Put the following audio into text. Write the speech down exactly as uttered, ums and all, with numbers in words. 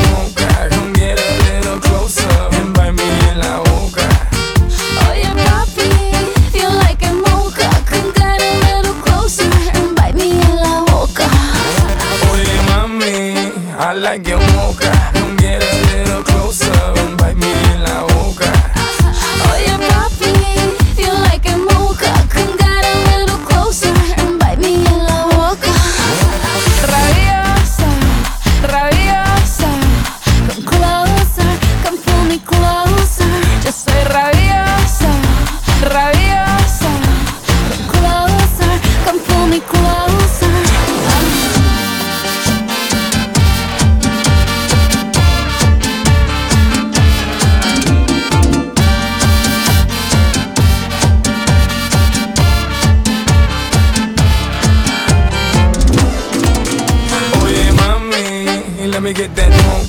mocha. Come get a little closer and bite me en la boca. Oye papi, feel like a mocha. Come get a little closer and bite me en la boca. Oye mami, I like your mocha. Come get a little closer and bite me en la boca. Oye papi, feel like a mocha. Come get a little closer and bite me en la boca. Rabiosa, rabiosa, come closer, come pull me closer. Yo soy rabiosa, rabiosa, come closer, come pull me closer. Oye mami, let me get that mocha.